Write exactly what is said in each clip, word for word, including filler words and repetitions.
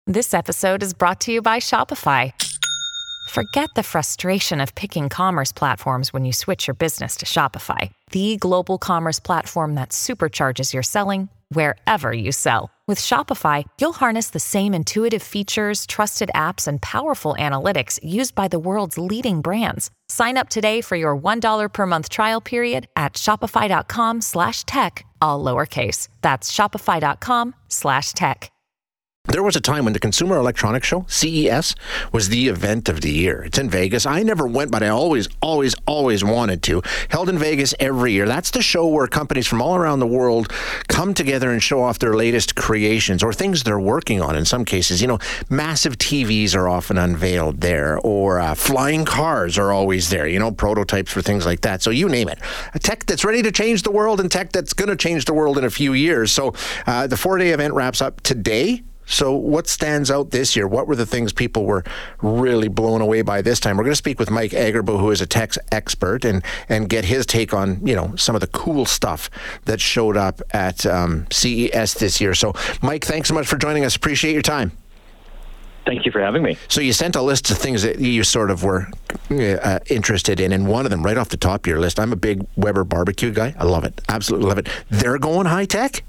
This episode is brought to you by Shopify. Forget the frustration of picking commerce platforms when you switch your business to Shopify, the global commerce platform that supercharges your selling wherever you sell. With Shopify, you'll harness the same intuitive features, trusted apps, and powerful analytics used by the world's leading brands. Sign up today for your one dollar per month trial period at shopify.com slash tech, all lowercase. That's shopify.com slash tech. There was a time when the Consumer Electronics Show, C E S, was the event of the year. It's in Vegas. I never went, but I always, always, always wanted to. Held in Vegas every year. That's the show where companies from all around the world come together and show off their latest creations or things they're working on in some cases. You know, massive T Vs are often unveiled there, or uh, flying cars are always there, you know, prototypes for things like that. So you name it. A tech that's ready to change the world and tech that's going to change the world in a few years. So uh, the four-day event wraps up today. So what stands out this year? What were the things people were really blown away by this time? We're going to speak with Mike Agerbo, who is a tech expert, and, and get his take on, you know, some of the cool stuff that showed up at um, C E S this year. So, Mike, thanks so much for joining us. Appreciate your time. Thank you for having me. So you sent a list of things that you sort of were uh, interested in, and one of them right off the top of your list, I'm a big Weber barbecue guy. I love it. Absolutely love it. They're going high-tech?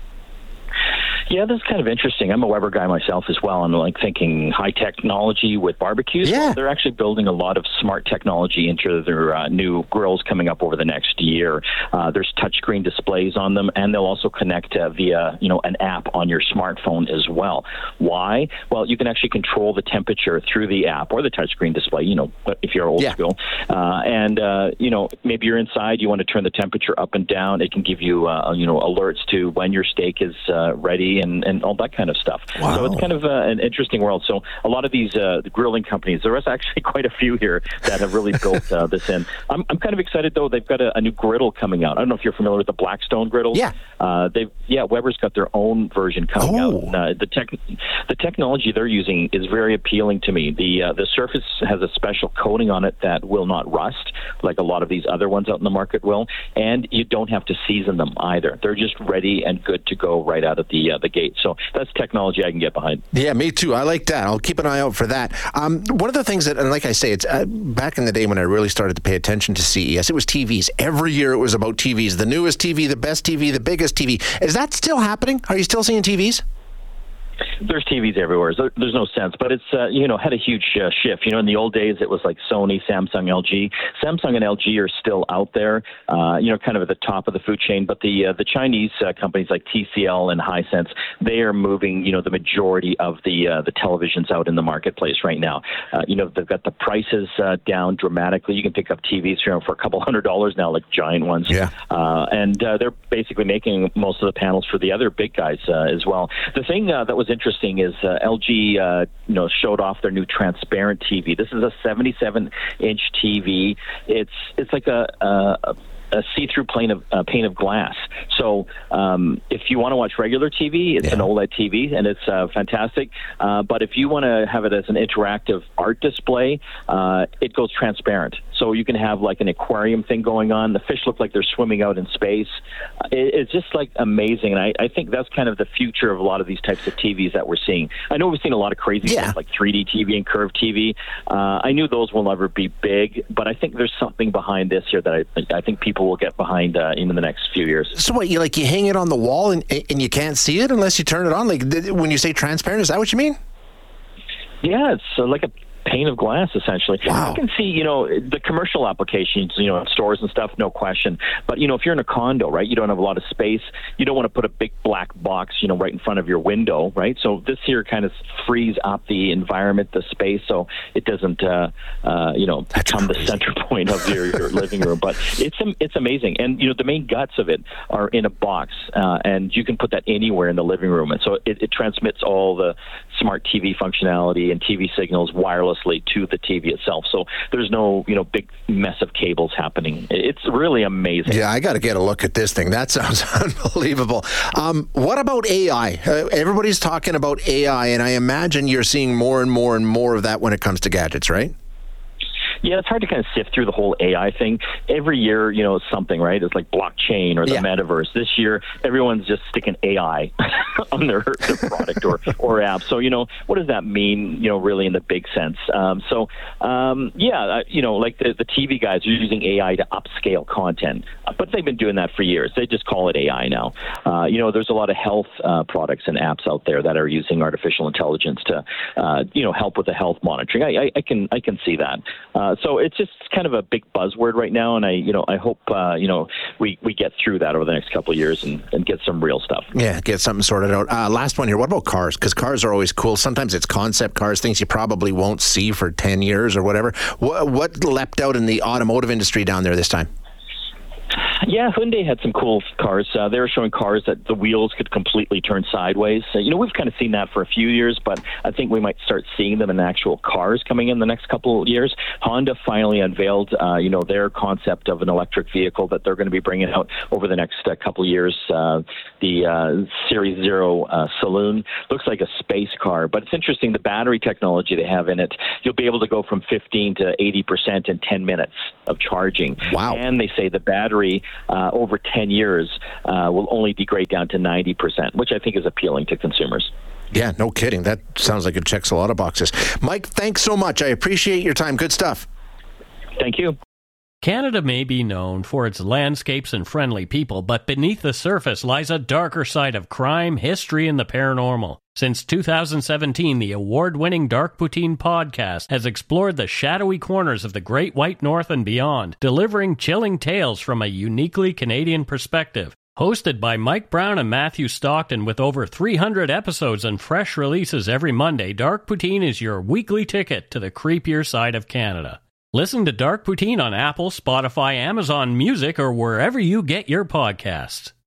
Yeah, that's kind of interesting. I'm a Weber guy myself as well. I'm like thinking high technology with barbecues. Yeah. Well, they're actually building a lot of smart technology into their uh, new grills coming up over the next year. Uh, there's touchscreen displays on them, and they'll also connect uh, via, you know, an app on your smartphone as well. Why? Well, you can actually control the temperature through the app or the touchscreen display, you know, if you're old yeah. school. Uh, and, uh, you know, maybe you're inside, you want to turn the temperature up and down. It can give you, uh, you know, alerts to when your steak is uh, ready and, and all that kind of stuff. Wow. So it's kind of uh, an interesting world. So a lot of these uh, the grilling companies, there is actually quite a few here that have really built uh, this in. I'm, I'm kind of excited, though. They've got a, a new griddle coming out. I don't know if you're familiar with the Blackstone griddles. Yeah. Uh, they've yeah, Weber's got their own version coming oh. out. And, uh, the tech, the technology they're using is very appealing to me. The uh, the surface has a special coating on it that will not rust, like a lot of these other ones out in the market will, and you don't have to season them either. They're just ready and good to go right out of the uh, the gate. So that's technology I can get behind. Yeah, me too. I like that. I'll keep an eye out for that. Um, one of the things that, and like I say, it's uh, back in the day when I really started to pay attention to C E S, it was T Vs. Every year it was about T Vs. The newest T V, the best T V, the biggest T V. Is that still happening? Are you still seeing T Vs? There's T Vs everywhere. There's no sense, but it's uh, you know had a huge uh, shift. You know, in the old days it was like Sony, Samsung, L G. Samsung and L G are still out there. Uh, you know, kind of at the top of the food chain. But the uh, the Chinese uh, companies like T C L and Hisense, they are moving. You know, the majority of the uh, the televisions out in the marketplace right now. Uh, you know, they've got the prices uh, down dramatically. You can pick up T Vs here for a couple hundred dollars now, like giant ones. Yeah. Uh, and uh, they're basically making most of the panels for the other big guys uh, as well. The thing uh, that was interesting is uh, L G, uh, you know, showed off their new transparent T V. This is a seventy-seven inch T V. It's it's like a, a, a see-through pane of uh, pane of glass. So um, if you want to watch regular T V, it's yeah. an OLED T V, and it's uh, fantastic. Uh, but if you want to have it as an interactive art display, uh, it goes transparent. So you can have like an aquarium thing going on. The fish look like they're swimming out in space. Uh, it, it's just like amazing. And I, I think that's kind of the future of a lot of these types of T Vs that we're seeing. I know we've seen a lot of crazy yeah. things like three D T V and curved T V. Uh, I knew those will never be big, but I think there's something behind this here that I, I think people will get behind uh, in the next few years. So what, you like you hang it on the wall and and you can't see it unless you turn it on? Like when you say transparent, is that what you mean? Yeah, it's uh, like a pane of glass, essentially. Wow. You can see, you know, the commercial applications, you know, in stores and stuff, no question. But, you know, if you're in a condo, right, you don't have a lot of space. You don't want to put a big black box, you know, right in front of your window, right? So this here kind of frees up the environment, the space, so it doesn't, uh, uh, you know, That's become crazy. the center point of your, your living room. But it's it's amazing. And, you know, the main guts of it are in a box, uh, and you can put that anywhere in the living room. And so it, it transmits all the smart T V functionality and T V signals wirelessly to the T V itself. So there's no, you know, big mess of cables happening. It's really amazing. Yeah, I got to get a look at this thing. That sounds unbelievable. Um, what about A I? Uh, everybody's talking about A I, and I imagine you're seeing more and more and more of that when it comes to gadgets, right? Yeah, it's hard to kind of sift through the whole A I thing. Every year, you know, something, right? It's like blockchain or the yeah. metaverse. This year, everyone's just sticking A I on their, their product or, or app. So, you know, what does that mean, you know, really in the big sense? Um, so, um, yeah, you know, like the, the T V guys are using A I to upscale content, but they've been doing that for years. They just call it A I now. Uh, you know, there's a lot of health uh, products and apps out there that are using artificial intelligence to, uh, you know, help with the health monitoring. I, I, I can I can see that. Uh, so it's just kind of a big buzzword right now, and I, you know, I hope, uh, you know, we, we get through that over the next couple of years and, and get some real stuff. Yeah, get something sorted out. Uh, last one here. What about cars? Because cars are always cool. Sometimes it's concept cars, things you probably won't see for ten years or whatever. What, what leapt out in the automotive industry down there this time? Yeah, Hyundai had some cool cars. Uh, they were showing cars that the wheels could completely turn sideways. Uh, you know, we've kind of seen that for a few years, but I think we might start seeing them in actual cars coming in the next couple of years. Honda finally unveiled, uh, you know, their concept of an electric vehicle that they're going to be bringing out over the next uh, couple of years. Uh, the uh, Series Zero uh, Saloon looks like a space car, but it's interesting the battery technology they have in it. You'll be able to go from fifteen to eighty percent in ten minutes of charging. Wow! And they say the battery Uh, over ten years uh, will only degrade down to ninety percent, which I think is appealing to consumers. Yeah, no kidding. That sounds like it checks a lot of boxes. Mike, thanks so much. I appreciate your time. Good stuff. Thank you. Canada may be known for its landscapes and friendly people, but beneath the surface lies a darker side of crime, history, and the paranormal. Since two thousand seventeen, the award-winning Dark Poutine podcast has explored the shadowy corners of the Great White North and beyond, delivering chilling tales from a uniquely Canadian perspective. Hosted by Mike Brown and Matthew Stockton with over three hundred episodes and fresh releases every Monday, Dark Poutine is your weekly ticket to the creepier side of Canada. Listen to Dark Poutine on Apple, Spotify, Amazon Music, or wherever you get your podcasts.